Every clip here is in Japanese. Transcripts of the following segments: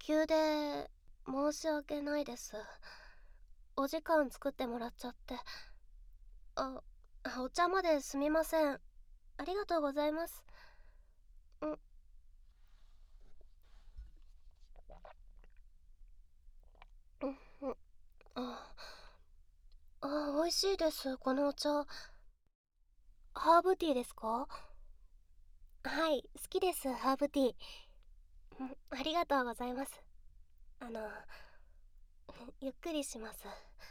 急で申し訳ないです。お時間作ってもらっちゃって。あ、お茶まですみません。ありがとうございます。うん、うん、うん。あ、美味しいです、このお茶。ハーブティーですか？はい、好きです、ハーブティー。ありがとうございます。あの、ゆっくりします。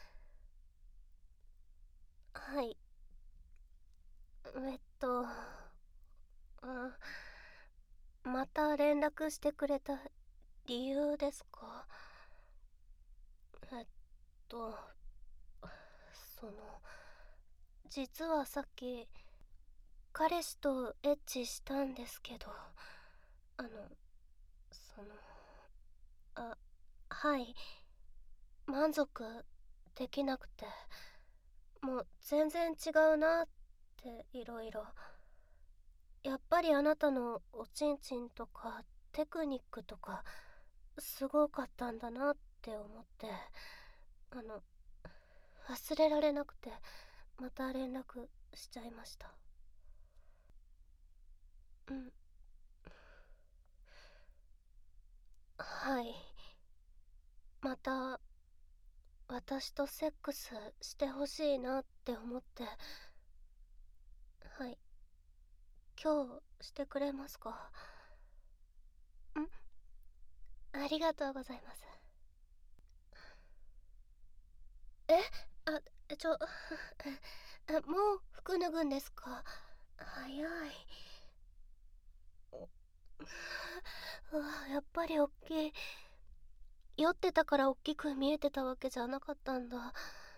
はい。えっと、あ、また連絡してくれた理由ですか？えっと、その、実はさっき、彼氏とエッチしたんですけど、あの、その、あ、はい、満足できなくて、もう全然違うなっていろいろ。やっぱりあなたのおちんちんとかテクニックとかすごかったんだなって思って、あの、忘れられなくて、また連絡しちゃいました。うん、はい。また私とセックスしてほしいなって思って。はい。今日してくれますか？ありがとうございます。え、あ、もう服脱ぐんですか？早い。うわ、やっぱりおっきい。酔ってたからおっきく見えてたわけじゃなかったんだ。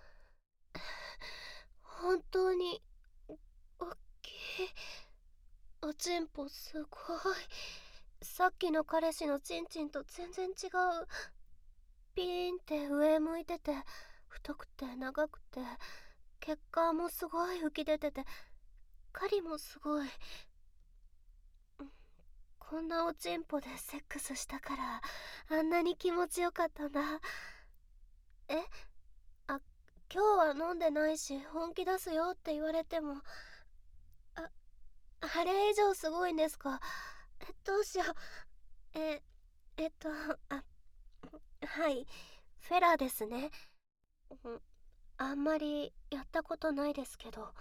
本当におっきい。おちんぽすごい。さっきの彼氏のチンチンと全然違う。ピーンって上向いてて、太くて長くて、血管もすごい浮き出てて、狩りもすごい。こんなおちんぽでセックスしたからあんなに気持ちよかったんだ。え、あ、今日は飲んでないし本気出すよって言われても、あ、あれ以上すごいんですか？どうしよう。え、えっと、あ、はい、フェラーですね。うん、あんまりやったことないですけど。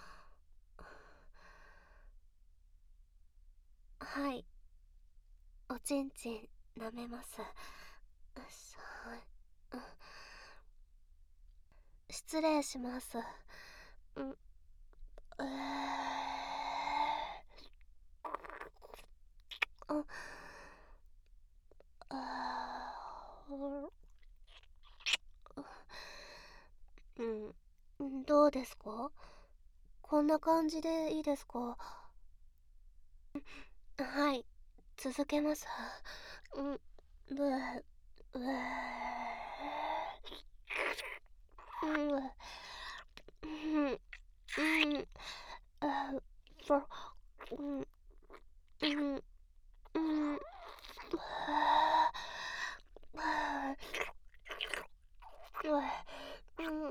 はい、おちんちん舐めます。うん、失礼します。うん、あ、うん、どうですか？こんな感じでいいですか？はい、続けます。うん、ぶー、うー、うん、うん、うん、あ、ぼ、うん、うん、うん、うん、うん、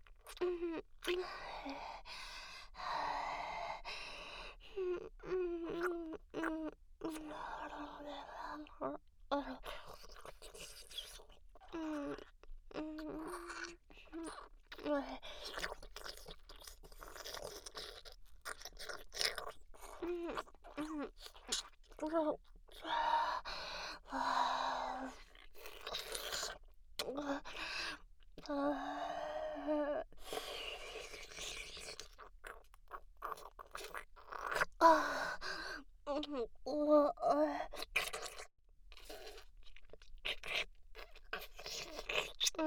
ああ、うわ、うん、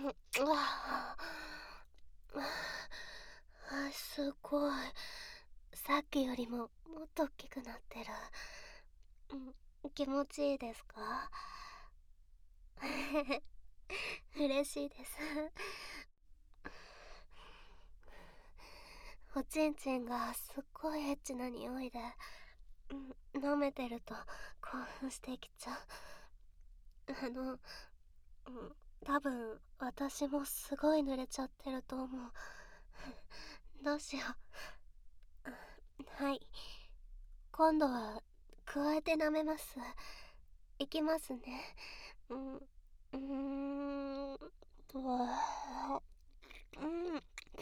うわ、すごい。さっきよりももっと大きくなってる。気持ちいいですか？嬉しいです。おちんちんがすっごいエッチな匂いで、舐めてると興奮してきちゃう。 の、多分私もすごい濡れちゃってると思う。どうしよう。はい。今度は加えて舐めます。いきますね。うん。とは、うん。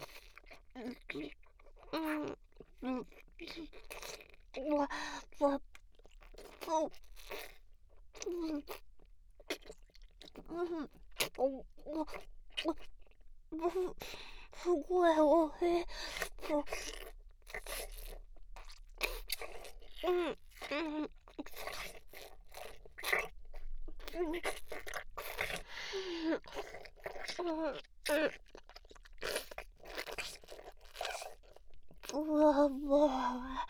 うん。うん。うわ、うわ、うん。うん。うん。お、お、お、すごいおいしい。うん。うん。うん。うわ、うわ。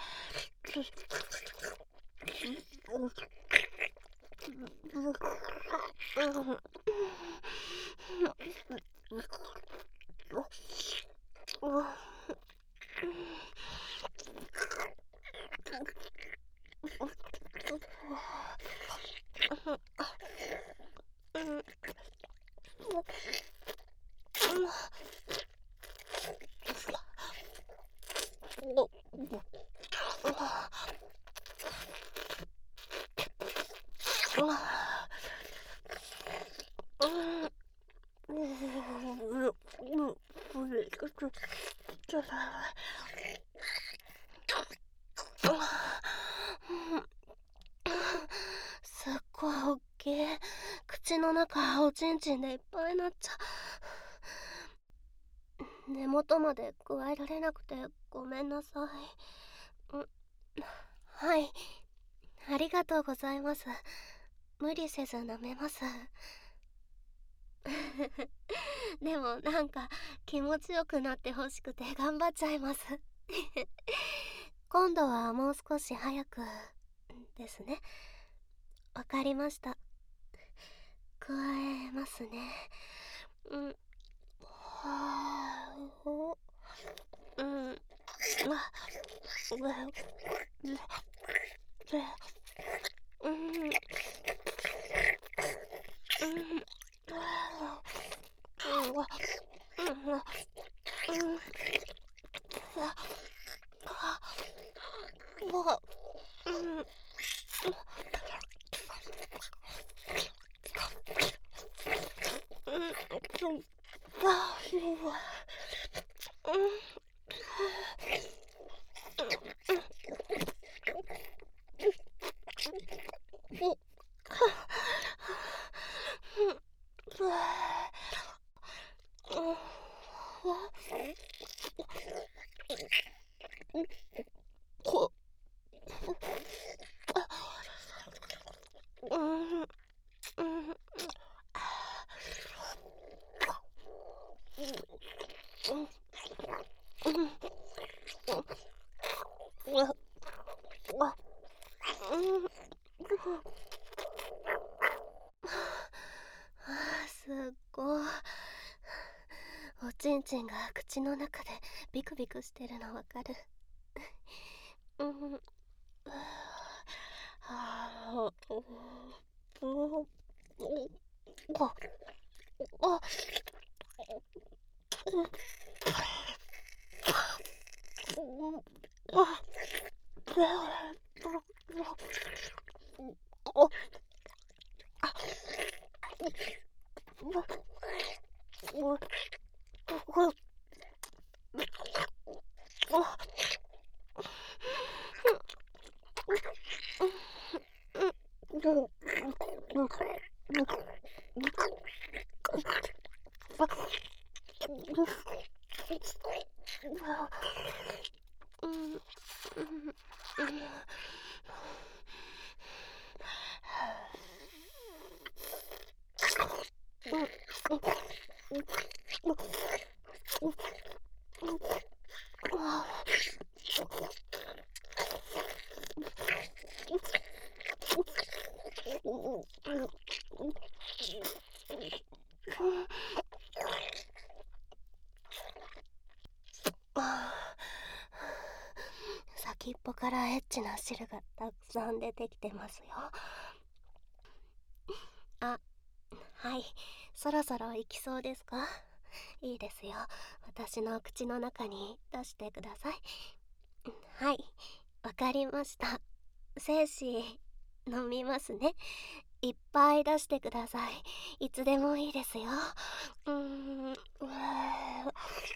すっごいおっきい。口の中おちんちんでいっぱいになっちゃう。根元まで加えられなくてごめんなさい。はい、ありがとうございます。無理せず舐めます。でもなんか気持ちよくなってほしくて頑張っちゃいます。今度はもう少し早くですね。わかりました。加えますね。うん。はぁ、うん。あ、うわ、うん。うん。うわ、うん。うん。うわ、うん。うん。あ、うわ、うん。お、うわ、こ、うん。うん。すっごい。おちんちんが口の中でビクビクしてるのわかる。うん。あ先っぽからエッチな汁がたくさん出てきてますよ。あ、 そろそろ行きそうですか？いいですよ。私の口の中に出してください。はい、わかりました。精子、飲みますね。いっぱい出してください。いつでもいいですよ。うーん、うー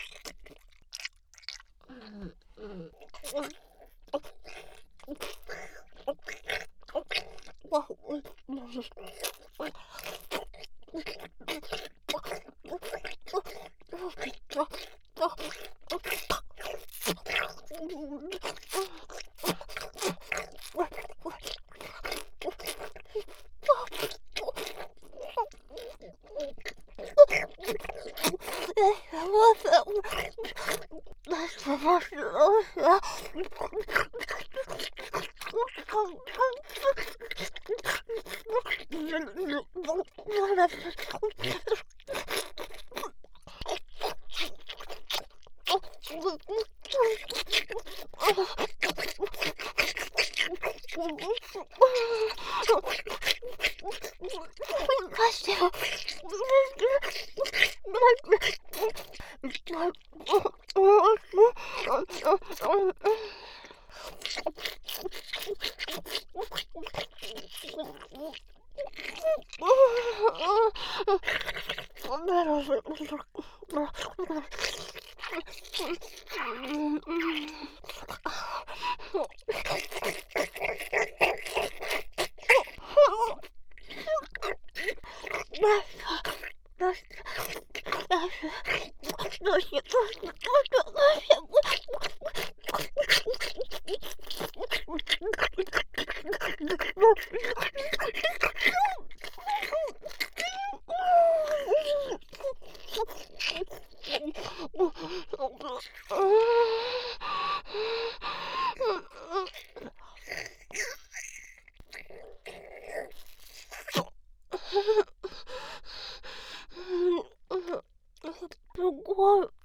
すごい。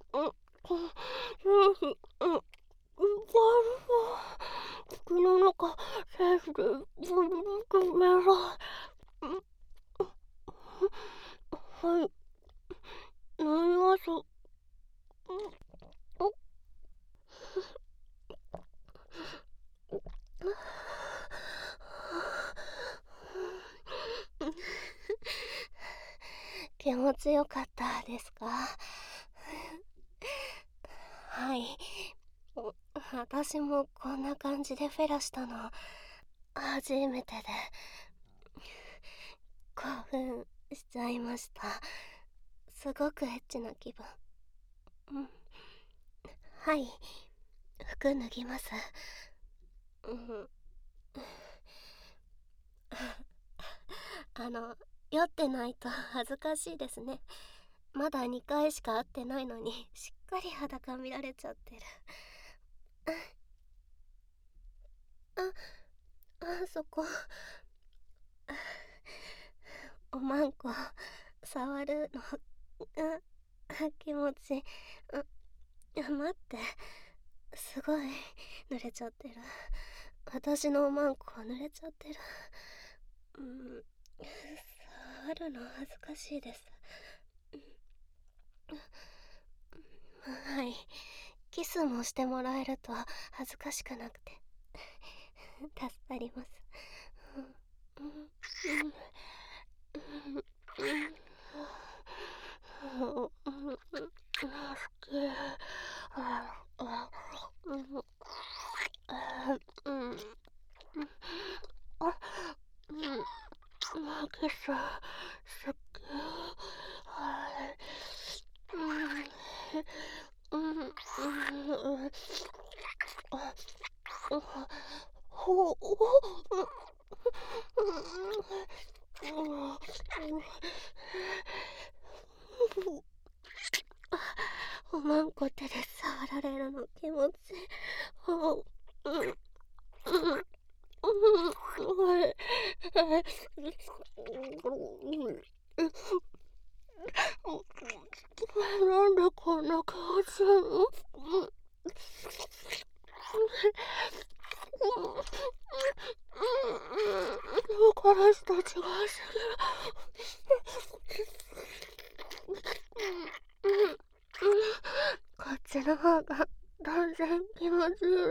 口の中、セーフで、メロン。はい、飲みます。気持ちよかったですか？はい。私もこんな感じでフェラしたの初めてで興奮しちゃいました。すごくエッチな気分。はい、服脱ぎます。酔ってないと恥ずかしいですね。まだ2回しか会ってないのにしっかり裸見られちゃってる。そこ、おまんこ触るの気持ち。待って、すごい濡れちゃってる。私のおまんこ濡れちゃってる。触るの恥ずかしいです。はい、キスもしてもらえると恥ずかしくなくて助かります。キス好き。おまんこ手で触られるの気持ちいい。なんでこんな気持ちいいの？彼氏たちがすぎる。 こっちの方が断然気持ちいいです。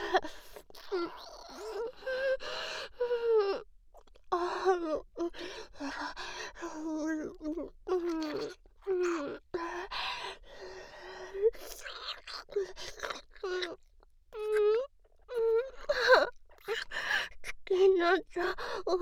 気になっちゃう。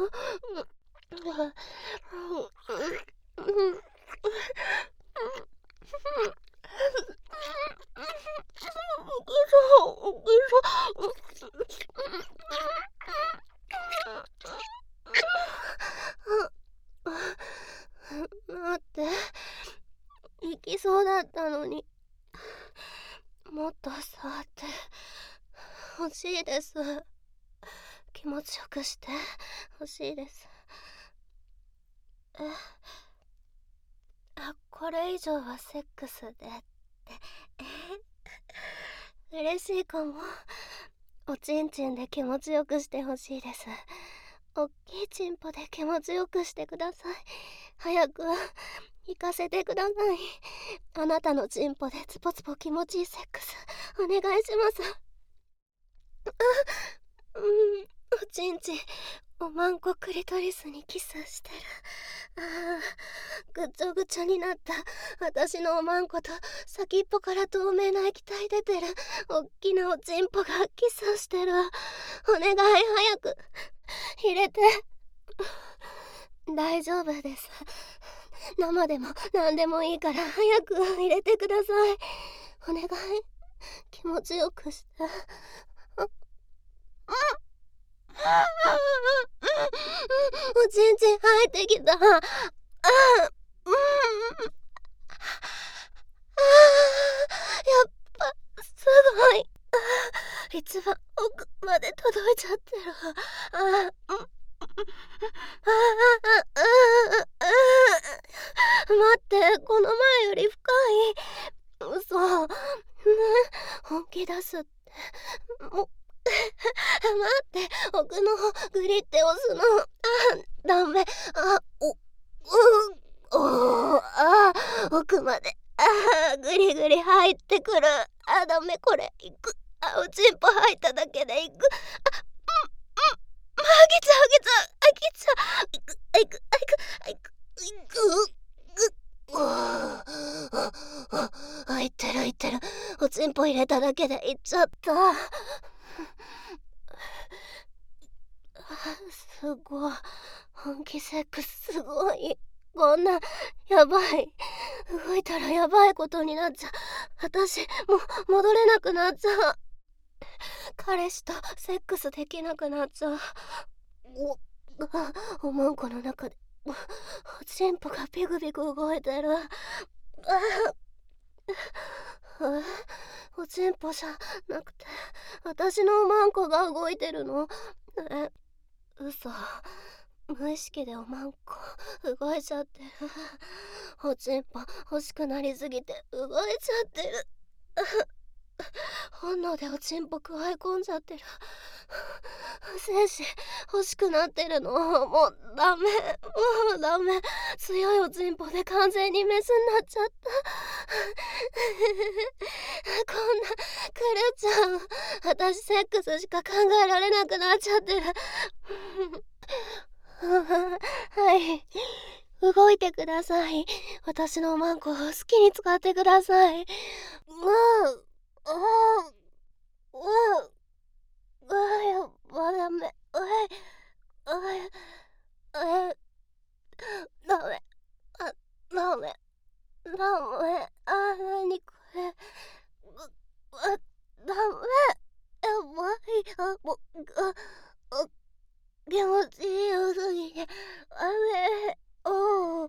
待って、行きそうだったのに、もっと触って欲しいです。気持ちよくして欲しいです。これ以上はセックスでって嬉しいかも。おちんちんで気持ちよくしてほしいです。おっきいチンポで気持ちよくしてください。早く行かせてください。あなたのチンポでツポツポ気持ちいいセックスお願いします。おちんちんおまんこクリトリスにキスしてる。ぐちょぐちょになった私のおまんこと先っぽから透明な液体出てるおっきなおちんぽがキスしてる。お願い早く入れて。大丈夫です。生でも何でもいいから早く入れてください。お願い気持ちよくして。おちんちん入ってきた。やっぱすごい。一番奥まで届いちゃってる。待って、この前より深い。嘘。本気出すって。待って、奥の方グリって押すの。ダメ。奥まで。グリグリ入ってくる。ダメ、これ。いく。おちんぽ入っただけでいく。あげちゃうあげちゃう。いく。いってる。おちんぽ入れただけでいっちゃった。すごい。本気セックスすごい。こんなやばい。動いたらやばいことになっちゃう。私もう戻れなくなっちゃう。彼氏とセックスできなくなっちゃう。おまんこの中でおちんぽがビクビク動いてる。おちんぽじゃなくて私のおまんこが動いてるの。嘘。無意識でおまんこ動いちゃってる。おちんぽ欲しくなりすぎて動いちゃってる。本能でおちんぽ加え込んじゃってる。精子欲しくなってるの。もうダメ。強いおちんぽで完全にメスになっちゃった。こんな狂っちゃう。私セックスしか考えられなくなっちゃってる。はい、動いてください。私のおまんこを好きに使ってください。やっぱダメ。ダメ。ダメ。なにこれ。ダメ。やばい。気持ちいいよすぎて。おー。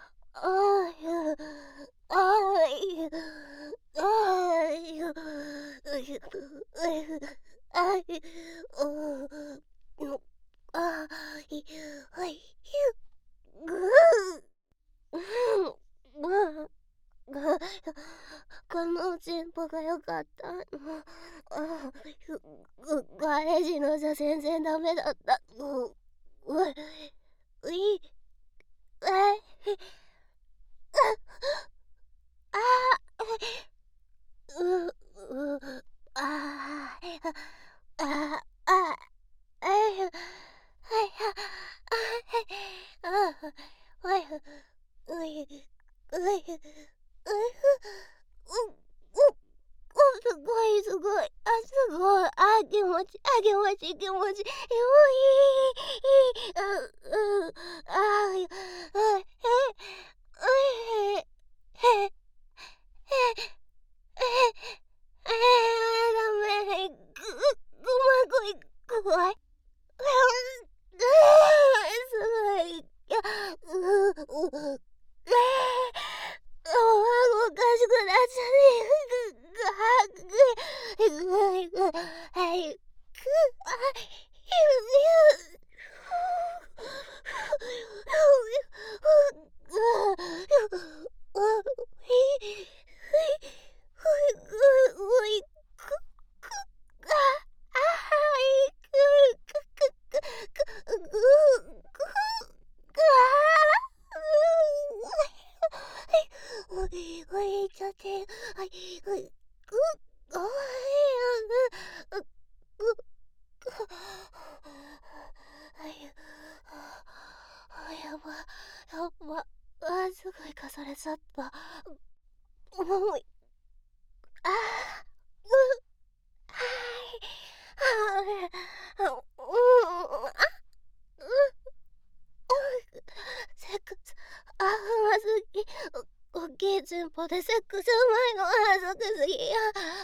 このチンポが良かったの。ガレージのじゃ全然ダメだった。 すごいすごい。すごい。気持ち気持ち気持ち。いい。ダメ。怖い。すごい。いや、おかしくなっちゃう。はい。ちゃって、はい、やば、すごいかされちゃった。重い。セックス、うますぎ。大きいチンポでセックスうまいのはずくすぎや。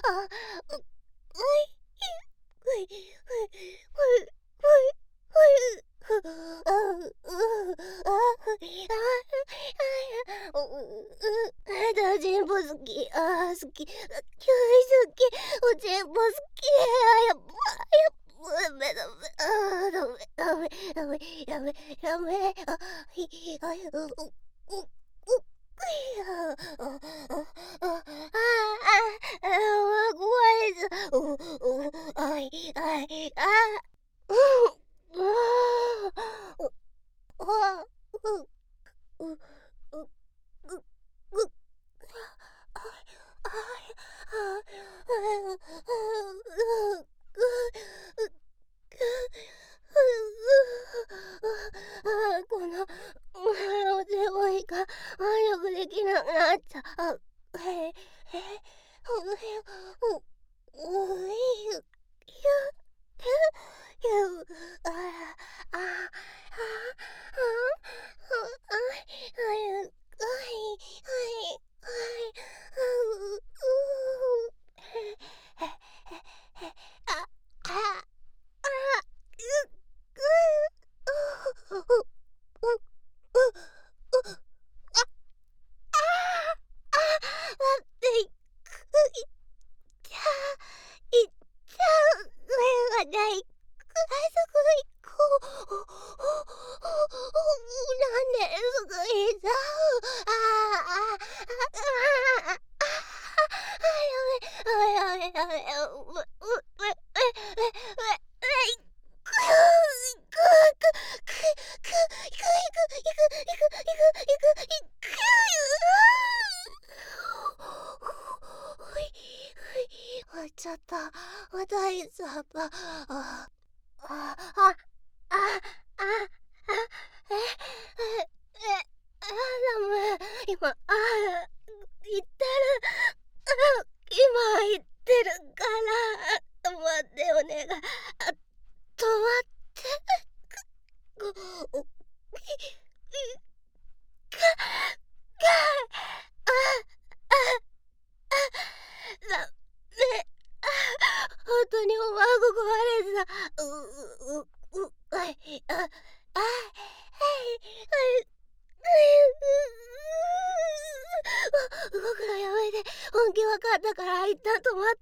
チンポ好き。好き。好き。おチンポ好き。やっば。ダメ。ダメ。怖いぞ。このお手声が早くできなくなっちゃう。待って、いっちゃう。上がない。すごい。なんですぐいちゃう。やめ。ちゃった。大丈夫。ダメ。今、言ってる。今言ってるから。待って、お願い。止まって。ダメ。本当にお前こ壊れてた。はい。動くのやめて。本気わかったから一旦止まって。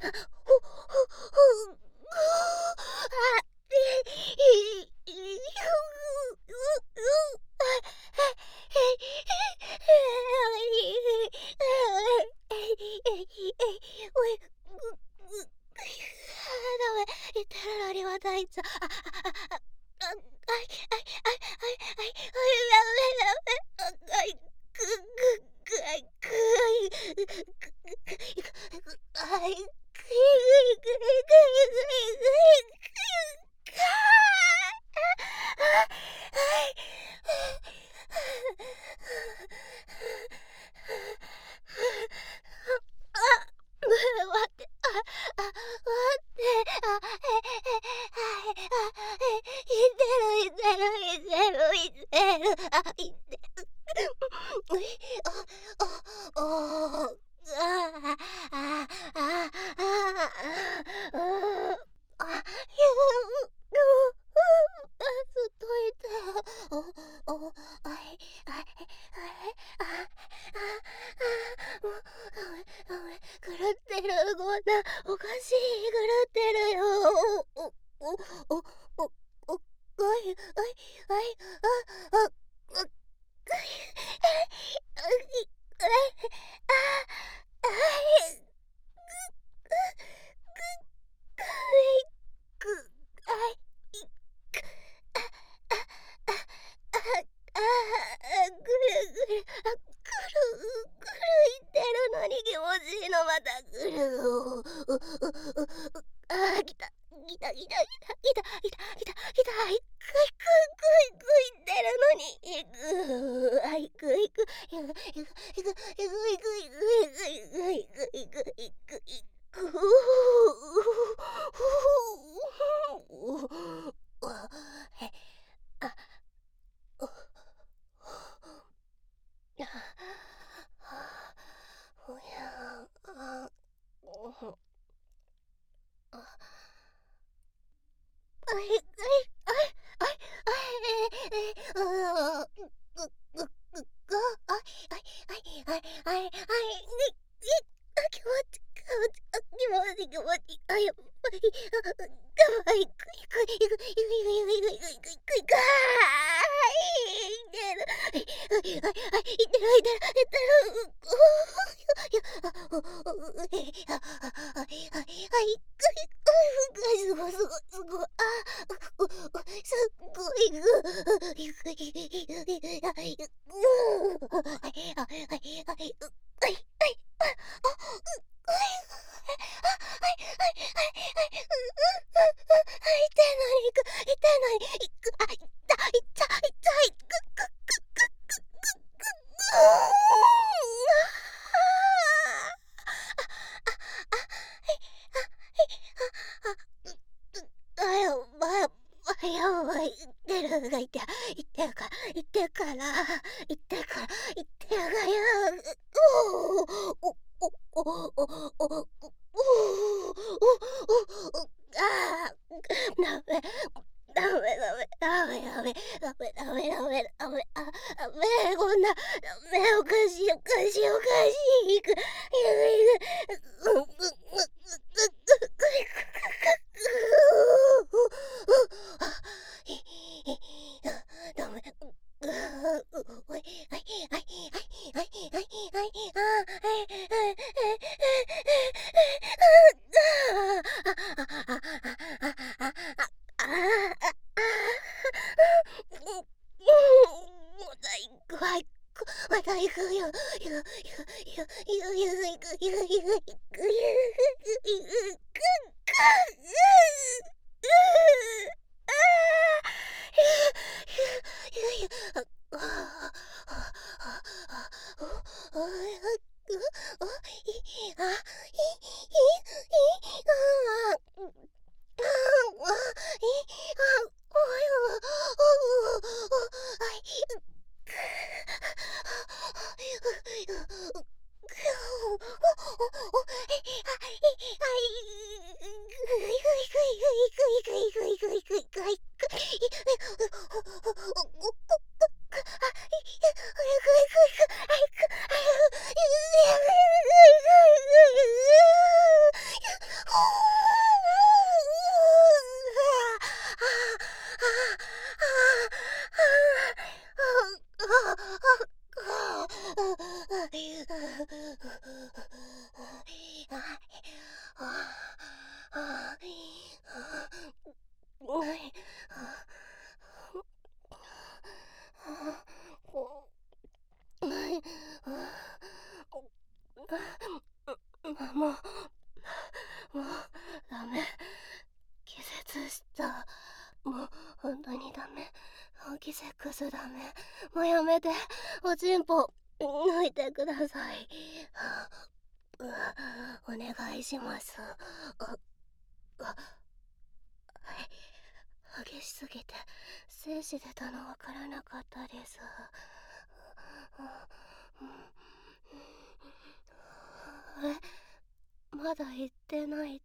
ダメ。言ってるのにまた言っちゃう。ダメ。 いてるいてるいてるあいてるああああああずっといてあいあいあもう狂ってるこんなおかしい狂ってるよおおおおいおいおいあもうダメ。気絶した。もう本当にダメ。ギセックスダメ。もうやめて。おちんぽ抜いてください。お願いします。はい。激しすぎて生死出たのわからなかったです。まだ言ってないって。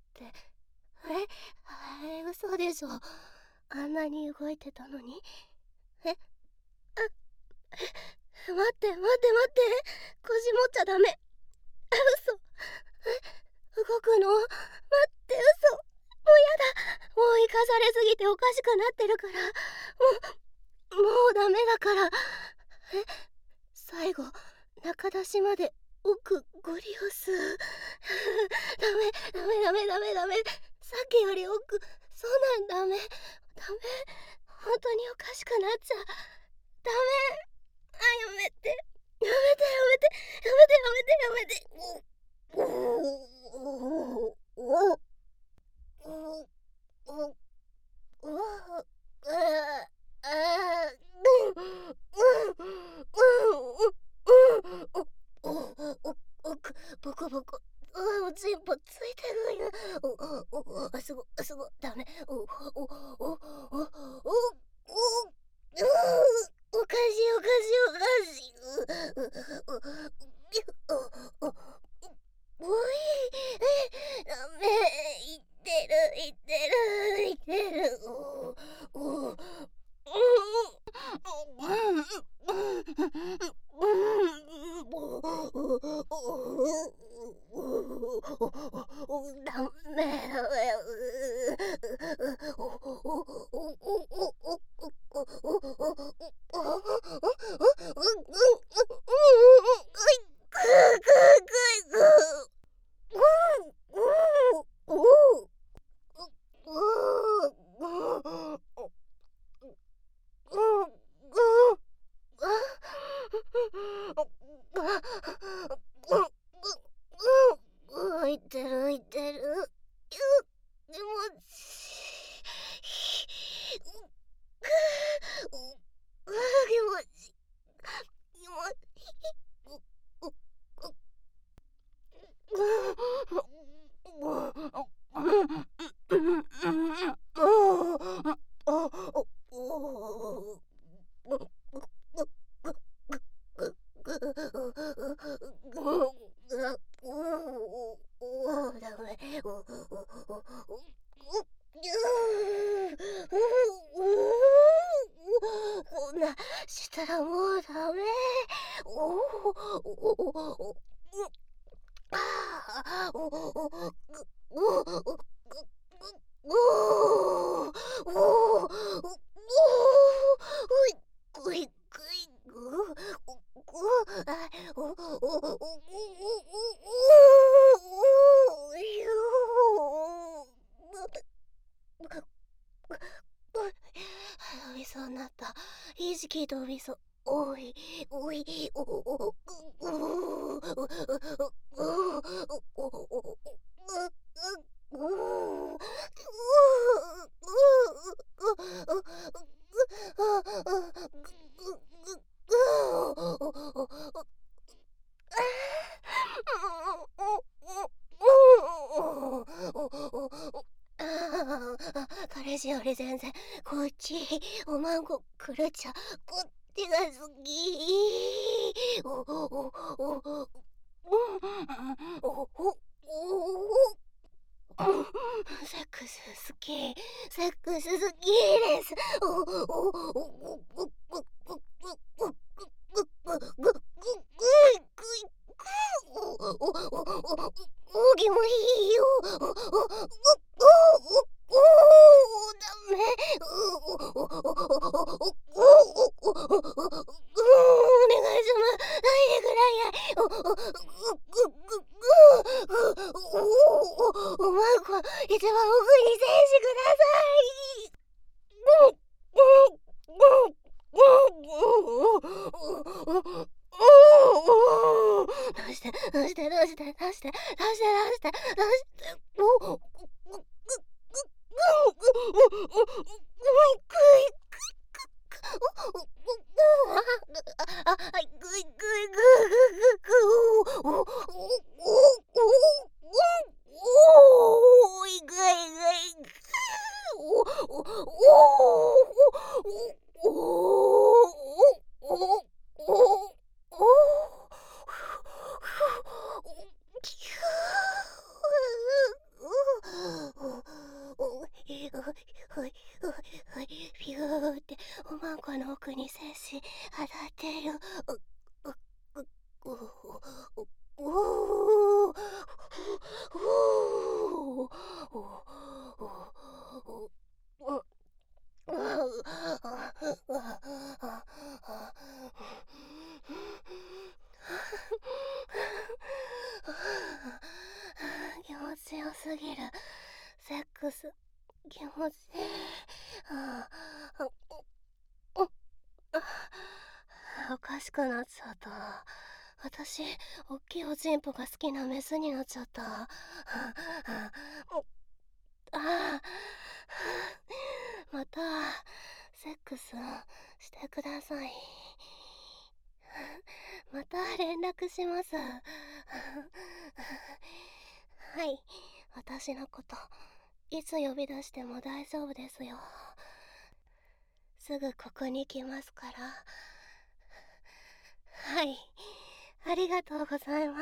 嘘でしょ。あんなに動いてたのに。待って待って待って、腰持っちゃダメ。嘘。動くの待って、嘘。もうやだ。もう生かされすぎておかしくなってるから。もうダメだから。最後中出しまで奥ゴリ押す。ダメダメダメダメダメ。さっきより奥。そんなんダメダメ。本当におかしくなっちゃう。ダメ。やめてやめてやめてやめてやめてやめて。ボコボコ。全部ついてるよ。すごダメ。おかしいおかしい。おい、ダメ。いってる。ダメ。いってる。気持ちダメ。こんなしたらもうダメ。飛びそうになった。意識飛びそう。おいおいおお彼氏より全然こっちおまんこくるっちゃこっちが好き。セックス好き。セックス好きです。おぎもいいよ。ダメ。お願いします。ないでくらいや。おまんこ一番奥に静止ください。どうしておーっておまんこの奥に精子当たってる。お気持ちよすぎる。セックス気持ちいい。おかしくなっちゃった。私、おっきいおちんぽが好きなメスになっちゃった。またセックスしてください。また連絡します。はい、私のこといつ呼び出しても大丈夫ですよ。すぐここに来ますから。はい、ありがとうございます。